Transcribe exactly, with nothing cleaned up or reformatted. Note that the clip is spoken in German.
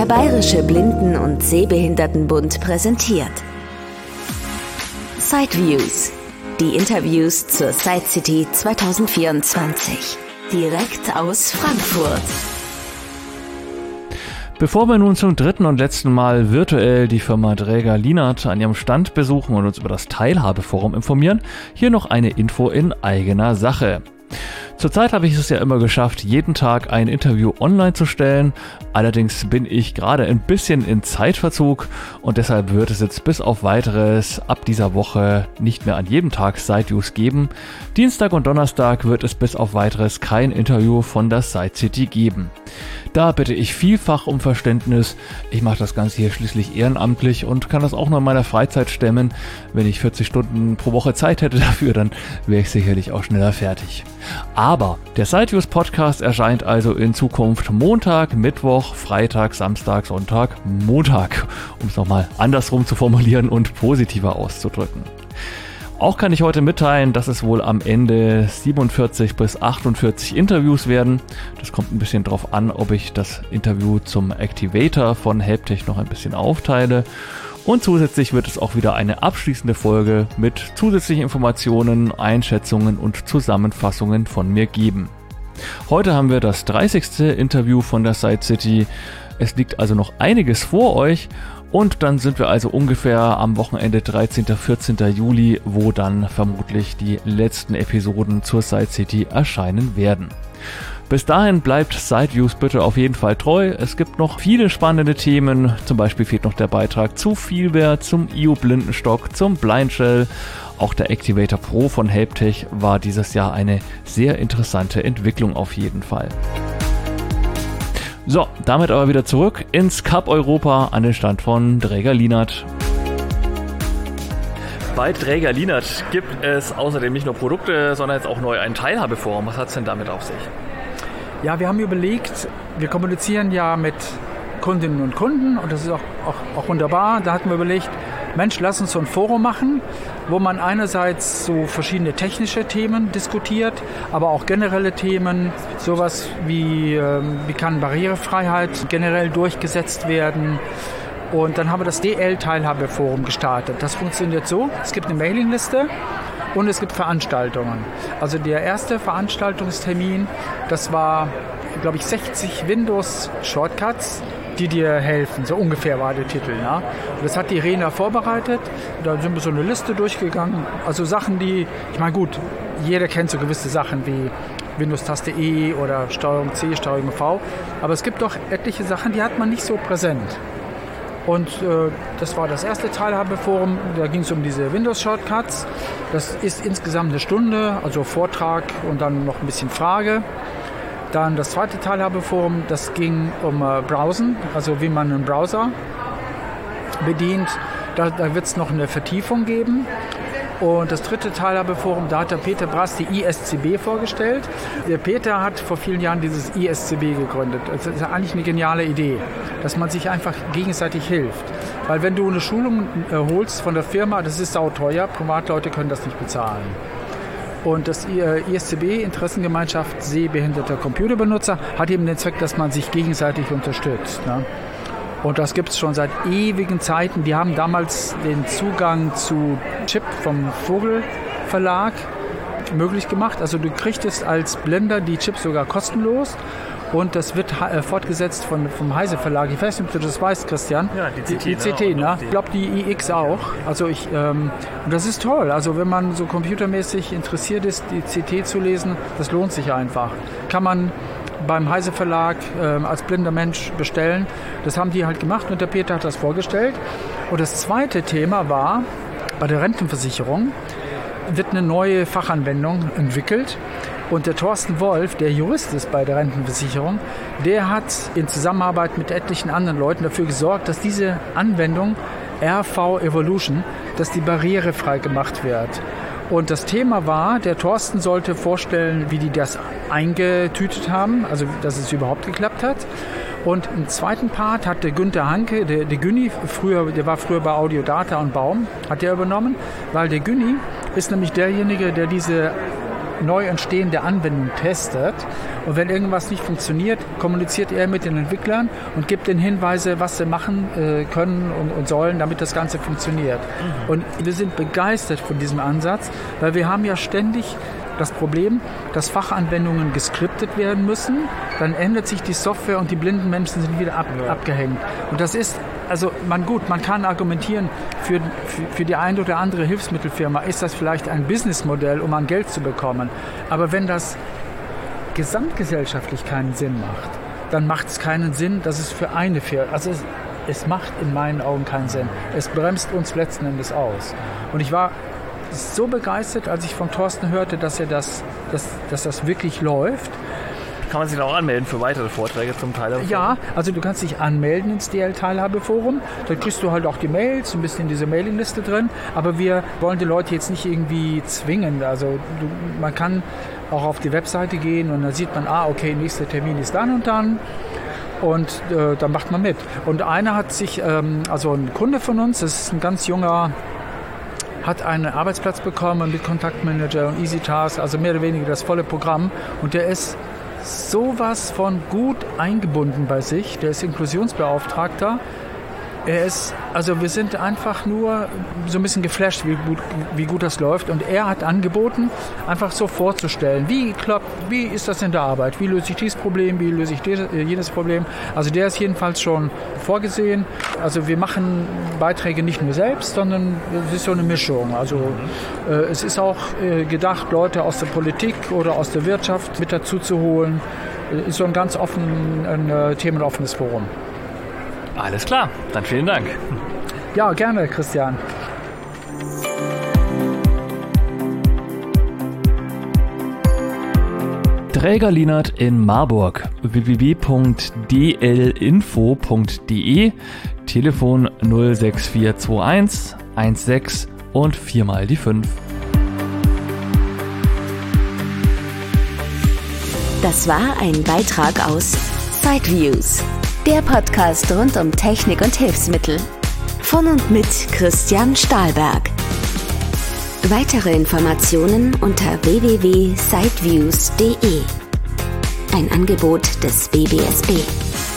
Der Bayerische Blinden- und Sehbehindertenbund präsentiert Sideviews, die Interviews zur Side City zwanzig vierundzwanzig, direkt aus Frankfurt. Bevor wir nun zum dritten und letzten Mal virtuell die Firma Dräger Lienert an ihrem Stand besuchen und uns über das Teilhabeforum informieren, hier noch eine Info in eigener Sache. Zurzeit habe ich es ja immer geschafft, jeden Tag ein Interview online zu stellen. Allerdings bin ich gerade ein bisschen in Zeitverzug und deshalb wird es jetzt bis auf Weiteres ab dieser Woche nicht mehr an jedem Tag Sideviews geben. Dienstag und Donnerstag wird es bis auf Weiteres kein Interview von der Side City geben. Da bitte ich vielfach um Verständnis. Ich mache das Ganze hier schließlich ehrenamtlich und kann das auch nur in meiner Freizeit stemmen. Wenn ich vierzig Stunden pro Woche Zeit hätte dafür, dann wäre ich sicherlich auch schneller fertig. Aber der Sideviews Podcast erscheint also in Zukunft Montag, Mittwoch, Freitag, Samstag, Sonntag, Montag, um es nochmal andersrum zu formulieren und positiver auszudrücken. Auch kann ich heute mitteilen, dass es wohl am Ende siebenundvierzig bis achtundvierzig Interviews werden. Das kommt ein bisschen drauf an, ob ich das Interview zum Activator von Helptech noch ein bisschen aufteile. Und zusätzlich wird es auch wieder eine abschließende Folge mit zusätzlichen Informationen, Einschätzungen und Zusammenfassungen von mir geben. Heute haben wir das dreißigste Interview von der Side City. Es liegt also noch einiges vor euch. Und dann sind wir also ungefähr am Wochenende dreizehnten, vierzehnten Juli, wo dann vermutlich die letzten Episoden zur Side City erscheinen werden. Bis dahin bleibt Sideviews bitte auf jeden Fall treu. Es gibt noch viele spannende Themen. Zum Beispiel fehlt noch der Beitrag zu Feelware, zum I O-Blindenstock, zum Blindshell. Auch der Activator Pro von Helptech war dieses Jahr eine sehr interessante Entwicklung auf jeden Fall. So, damit aber wieder zurück ins Cup Europa an den Stand von Dräger Lienert. Bei Dräger Lienert gibt es außerdem nicht nur Produkte, sondern jetzt auch neu ein Teilhabeforum. Was hat es denn damit auf sich? Ja, wir haben überlegt, wir kommunizieren ja mit Kundinnen und Kunden und das ist auch, auch, auch wunderbar. Da hatten wir überlegt, Mensch, lass uns so ein Forum machen, wo man einerseits so verschiedene technische Themen diskutiert, aber auch generelle Themen, sowas wie, ähm, wie kann Barrierefreiheit generell durchgesetzt werden. Und dann haben wir das D L-Teilhabeforum gestartet. Das funktioniert so, es gibt eine Mailingliste und es gibt Veranstaltungen. Also der erste Veranstaltungstermin, das war, glaube ich, sechzig Windows-Shortcuts, die dir helfen. So ungefähr war der Titel. Ja? Das hat die Rena vorbereitet. Da sind wir so eine Liste durchgegangen. Also Sachen, die, ich meine gut, jeder kennt so gewisse Sachen wie Windows-Taste E oder Steuerung C, Steuerung V. Aber es gibt doch etliche Sachen, die hat man nicht so präsent. Und äh, das war das erste Teilhabeforum, da ging es um diese Windows-Shortcuts. Das ist insgesamt eine Stunde, also Vortrag und dann noch ein bisschen Frage. Dann das zweite Teilhabeforum, das ging um äh, Browsen, also wie man einen Browser bedient. Da, da wird es noch eine Vertiefung geben. Und das dritte Teilhabeforum, da hat der Peter Brass die I S C B vorgestellt. Der Peter hat vor vielen Jahren dieses I S C B gegründet. Das ist eigentlich eine geniale Idee, dass man sich einfach gegenseitig hilft. Weil wenn du eine Schulung äh, holst von der Firma, das ist sauteuer, Privatleute können das nicht bezahlen. Und das I S C B, Interessengemeinschaft Sehbehinderter Computerbenutzer, hat eben den Zweck, dass man sich gegenseitig unterstützt. Ne? Und das gibt es schon seit ewigen Zeiten. Die haben damals den Zugang zu Chip vom Vogel Verlag möglich gemacht. Also du kriegtest als Blender die Chips sogar kostenlos. Und das wird äh, fortgesetzt von, vom Heise Verlag. Ich weiß nicht, ob du das weißt, Christian. Ja, die C T. Die, die C T, ne? Ich glaube, die I X auch. Also ich, ähm, und das ist toll. Also wenn man so computermäßig interessiert ist, die C T zu lesen, das lohnt sich einfach. Kann man beim Heise Verlag äh, als blinder Mensch bestellen. Das haben die halt gemacht und der Peter hat das vorgestellt. Und das zweite Thema war, bei der Rentenversicherung wird eine neue Fachanwendung entwickelt. Und der Thorsten Wolf, der Jurist ist bei der Rentenversicherung, der hat in Zusammenarbeit mit etlichen anderen Leuten dafür gesorgt, dass diese Anwendung R V Evolution, dass die barrierefrei gemacht wird. Und das Thema war, der Thorsten sollte vorstellen, wie die das eingetütet haben, also dass es überhaupt geklappt hat. Und im zweiten Part hat der Günther Hanke, der, der Günni, früher, der war früher bei Audiodata und Baum, hat der übernommen, weil der Günni ist nämlich derjenige, der diese neu entstehende Anwendung testet. Und wenn irgendwas nicht funktioniert, kommuniziert er mit den Entwicklern und gibt ihnen Hinweise, was sie machen äh, können und, und sollen, damit das Ganze funktioniert. Mhm. Und wir sind begeistert von diesem Ansatz, weil wir haben ja ständig das Problem, dass Fachanwendungen geskriptet werden müssen, dann ändert sich die Software und die blinden Menschen sind wieder ab, ja. abgehängt. Und das ist, also man gut, man kann argumentieren, für, für, für die eine oder andere Hilfsmittelfirma ist das vielleicht ein Businessmodell, um an Geld zu bekommen. Aber wenn das gesamtgesellschaftlich keinen Sinn macht, dann macht es keinen Sinn, dass es für eine Firma, also es, es macht in meinen Augen keinen Sinn. Es bremst uns letzten Endes aus. Und ich war so begeistert, als ich von Thorsten hörte, dass er das, dass, dass das wirklich läuft. Kann man sich auch anmelden für weitere Vorträge zum Teilhabeforum? Ja, also du kannst dich anmelden ins D L-Teilhabeforum. Da kriegst du halt auch die Mails, ein bisschen in diese Mailingliste drin. Aber wir wollen die Leute jetzt nicht irgendwie zwingen. Also du, man kann auch auf die Webseite gehen und dann sieht man, ah, okay, nächster Termin ist dann und dann. Und äh, dann macht man mit. Und einer hat sich, ähm, also ein Kunde von uns, das ist ein ganz junger, hat einen Arbeitsplatz bekommen mit Kontaktmanager und EasyTask, also mehr oder weniger das volle Programm. Und der ist sowas von gut eingebunden bei sich. Der ist Inklusionsbeauftragter. Er ist, also wir sind einfach nur so ein bisschen geflasht, wie gut, wie gut das läuft. Und er hat angeboten, einfach so vorzustellen, wie klappt, wie ist das in der Arbeit? Wie löse ich dieses Problem? Wie löse ich dieses, jenes Problem? Also der ist jedenfalls schon vorgesehen. Also wir machen Beiträge nicht nur selbst, sondern es ist so eine Mischung. Also äh, es ist auch äh, gedacht, Leute aus der Politik oder aus der Wirtschaft mit dazu zu holen. Äh, ist so ein ganz offen, ein äh, themenoffenes Forum. Alles klar, dann vielen Dank. Ja, gerne, Christian. Dräger Lienert in Marburg, w w w punkt d l info punkt d e, Telefon null sechs vier zwei eins eins sechs und viermal die fünf. Das war ein Beitrag aus Sideviews, der Podcast rund um Technik und Hilfsmittel. Von und mit Christian Stahlberg. Weitere Informationen unter w w w punkt sideviews punkt d e. Ein Angebot des B B S B.